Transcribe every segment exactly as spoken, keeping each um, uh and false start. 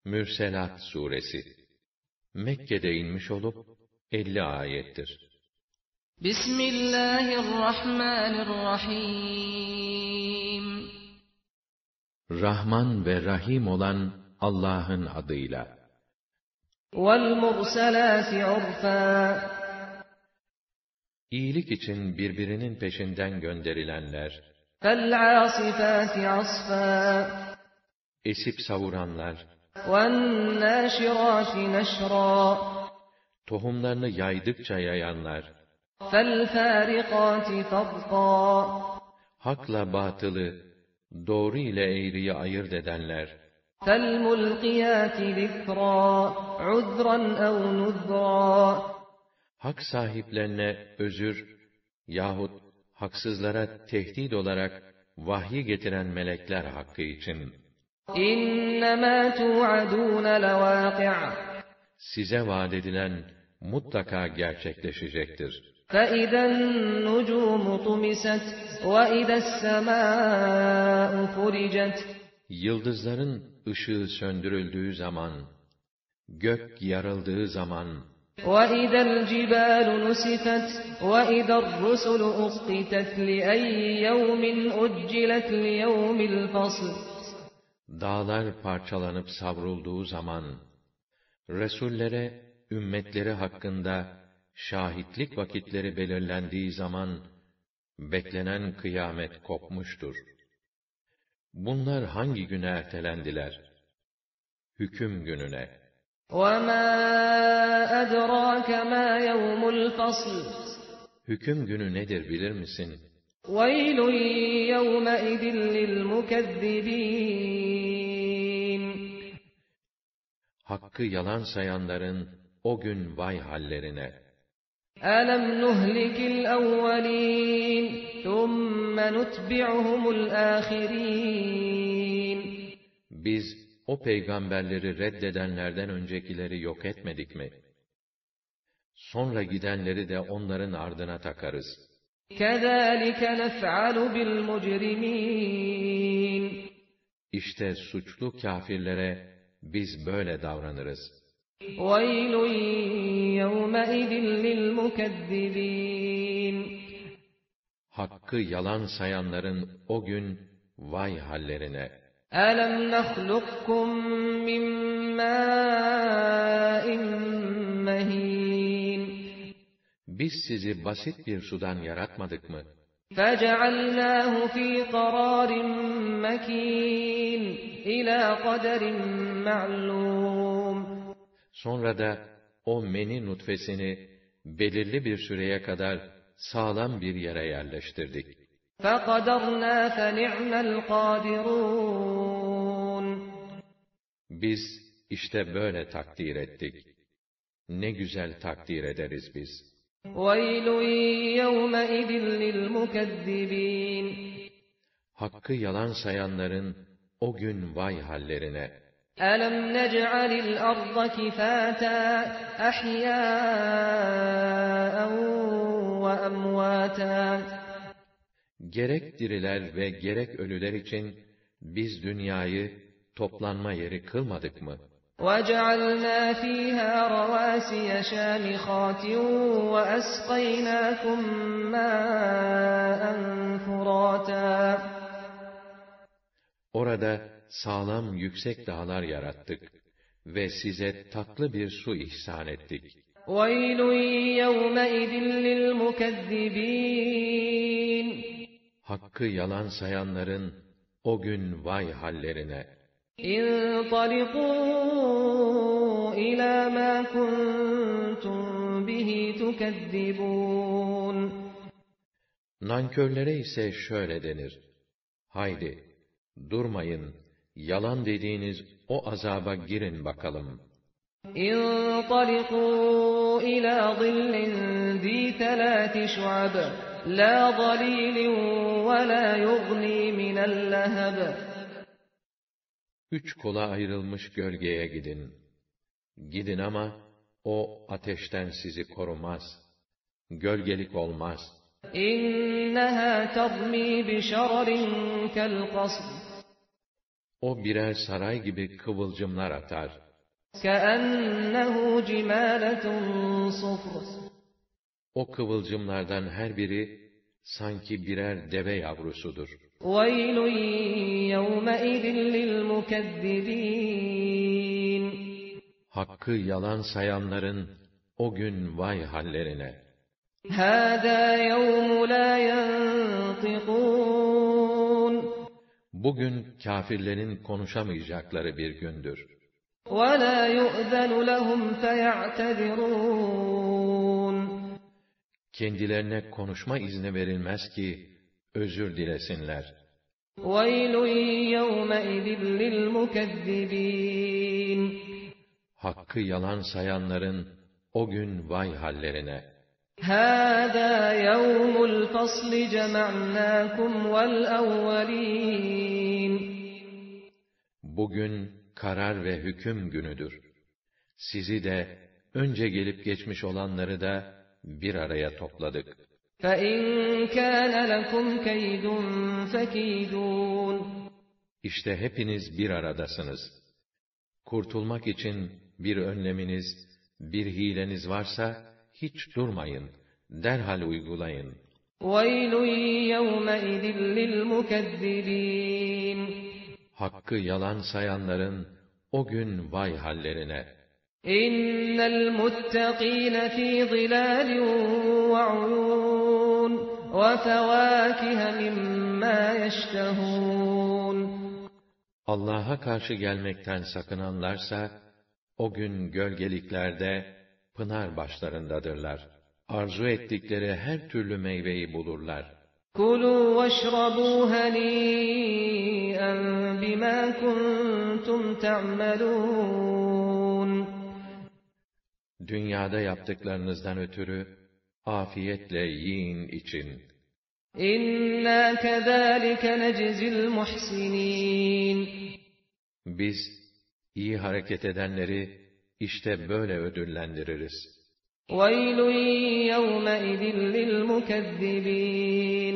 Mürselat suresi Mekke'de inmiş olup elli ayettir. Bismillahirrahmanirrahim. Rahman ve Rahim olan Allah'ın adıyla. Vel murselâti urfâ. İyilik için birbirinin peşinden gönderilenler, Fel âsifâti asfâ. esip savuranlar, Ven nâşirâti neşrâ. tohumlarını yaydıkça yayanlar, Fel fârikâti farkâ. hakla batılı, doğru ile eğriyi ayırt edenler, Fel mulqiyâti zikrâ. Udran ev nudrâ. hak sahiplerine özür yahut haksızlara tehdit olarak vahyi getiren melekler hakkı için, İnnemâ tu'adûne levâki'. size vaat edilen mutlaka gerçekleşecektir. فَإِذَا النُّجُومُ طُمِسَتْ وَإِذَا السَّمَاءُ فُرِجَتْ. Yıldızların ışığı söndürüldüğü zaman, gök yarıldığı zaman, وَإِذَا الْجِبَالُ نُسِفَتْ وَإِذَا الرُّسُلُ أُقِّتَتْ لِأَيِّ يَوْمٍ أُجِّلَتْ لِيَوْمِ الْفَصْلِ. dağlar parçalanıp savrulduğu zaman, Resullere, ümmetleri hakkında şahitlik vakitleri belirlendiği zaman, beklenen kıyamet kopmuştur. Bunlar hangi güne ertelendiler? Hüküm gününe. وَمَا أَدْرَاكَ مَا يَوْمُ الْفَصْلِ. Hüküm günü nedir bilir misin? وَيْلٌ يَوْمَئِذٍ لِلْمُكَذِّبِينَ. Hakkı yalan sayanların o gün vay hallerine. أَلَمْ نُهْلِكِ الْأَوَّلِينَ ثُمَّ نُتْبِعُهُمُ الْآخِرِينَ. Biz o peygamberleri reddedenlerden öncekileri yok etmedik mi? Sonra gidenleri de onların ardına takarız. كَذَٰلِكَ نَفْعَلُ بِالْمُجْرِمِينَ. İşte suçlu kâfirlere biz böyle davranırız. وَيْلٌ يَوْمَئِذٍ لِلْمُكَذِّبِينَ. Hakkı yalan sayanların o gün vay hallerine. أَلَمْ نَخْلُقكُّم مِّن مَّاءٍ مَّهِينٍ. Biz sizi basit bir sudan yaratmadık mı? فَجَعَلْنَاهُ فِي قَرَارٍ مَّكِينٍ إِلَى قَدَرٍ مَّعْلُومٍ. Sonra da o meni nutfesini belirli bir süreye kadar sağlam bir yere yerleştirdik. فَقَدَرْنَا فَنِعْمَ الْقَادِرُونَ. Biz işte böyle takdir ettik. Ne güzel takdir ederiz biz. وَيْلٌ يَوْمَئِذٍ لِلْمُكَذِّبِينَ. Hakkı yalan sayanların o gün vay hallerine. أَلَمْ نَجْعَلِ الْأَرْضَ كِفَاتًا أَحْيَاءً وَأَمْوَاتًا. Gerek diriler ve gerek ölüler için biz dünyayı toplanma yeri kılmadık mı? وَجَعَلْنَا فِيهَا رَوَاسِيَ شَامِخَاتٍ وَأَسْقَيْنَاكُم مَّاءً فُرَاتًا. Orada sağlam yüksek dağlar yarattık ve size tatlı bir su ihsan ettik. وَيْلٌ يَوْمَئِذٍ لِلْمُكَذِّبِينَ. Hakkı yalan sayanların o gün vay hallerine. انطلقوا إلى ما كنتم به تكذبون. Nankörlere ise şöyle denir. Haydi, durmayın, yalan dediğiniz o azaba girin bakalım. انطلقوا إلى ظل ذي ثلاث شعب لا ظليل ولا يغني من اللهب. Üç kola ayrılmış gölgeye gidin. Gidin ama o ateşten sizi korumaz. Gölgelik olmaz. إنها ترمي بشرر كالقصر. O birer saray gibi kıvılcımlar atar. كَأَنَّهُ جِمَالَةٌ صُفْرٌ O kıvılcımlardan her biri sanki birer deve yavrusudur. وَيْلٌ يَوْمَئِذٍ لِلْمُكَذِّبِينَ Hakkı yalan sayanların o gün vay hallerine. هَذَا يَوْمُ لَا يَنطِقُونَ Bugün kâfirlerin konuşamayacakları bir gündür. وَلَا يُؤْذَنُ لَهُمْ فَيَعْتَذِرُونَ Kendilerine konuşma izni verilmez ki özür dilesinler. وَيْلٌ يَوْمَئِذٍ لِلْمُكَذِّبِينَ Hakkı yalan sayanların o gün vay hallerine. هَذَا يَوْمُ الْفَصْلِ جَمَعْنَاكُمْ وَالْأَوَّلِينَ Bugün karar ve hüküm günüdür. Sizi de, önce gelip geçmiş olanları da bir araya topladık. فَاِنْ كَانَ لَكُمْ كَيْدٌ فَكِيدُونَ İşte hepiniz bir aradasınız. Kurtulmak için bir önleminiz, bir hileniz varsa, hiç durmayın, derhal uygulayın. وَيْلٌ يَوْمَئِذٍ لِلْمُكَذِّبِينَ Hakkı yalan sayanların o gün vay hallerine. اِنَّ الْمُتَّقِينَ ف۪ي ظِلَالٍ وَعُيُونٍ وَفَوَاكِهَ مِمَّا يَشْتَهُونَ Allah'a karşı gelmekten sakınanlarsa, o gün gölgeliklerde, pınar başlarındadırlar. Arzu ettikleri her türlü meyveyi bulurlar. كُلُوا وَاشْرَبُوا هَنِيئًا بِمَا كُنْتُمْ تَعْمَلُونَ Dünyada yaptıklarınızdan ötürü, afiyetle yiyin için. İnna kezalike neczil muhsinin. Biz, iyi hareket edenleri, işte böyle ödüllendiririz. وَيْلٌ يَوْمَئِذٍ لِلْمُكَذِّبِينَ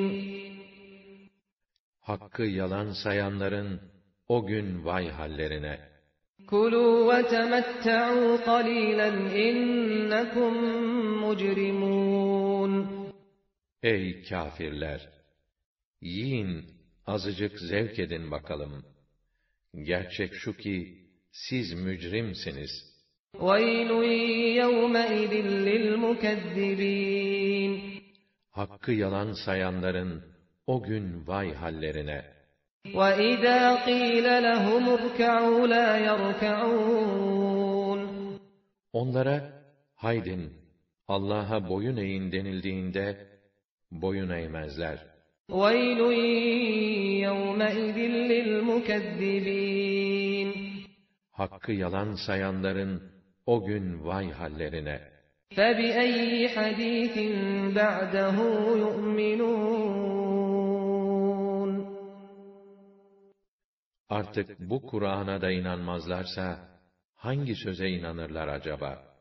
Hakkı yalan sayanların o gün vay hallerine. كُلُوا وَتَمَتَّعُوا قَلِيلًا إِنَّكُمْ مُجْرِمُونَ Ey kâfirler! Yiyin, azıcık zevk edin bakalım. Gerçek şu ki, siz mücrimsiniz. وَيْلٌ يَوْمَئِذٍ لِلْمُكَذِّبِينَ Hakkı yalan sayanların o gün vay hallerine. وَإِذَا قِيلَ لَهُمُ ارْكَعُوا لَا يَرْكَعُونَ Onlara, haydin, Allah'a boyun eğin denildiğinde, boyun eğmezler. وَيْلٌ يَوْمَئِذٍ لِلْمُكَذِّبِينَ Hakkı yalan sayanların o gün vay hallerine. فَبِأَيِّ حَدِيثٍ بَعْدَهُ يُؤْمِنُونَ Artık bu Kur'an'a da inanmazlarsa, hangi söze inanırlar acaba?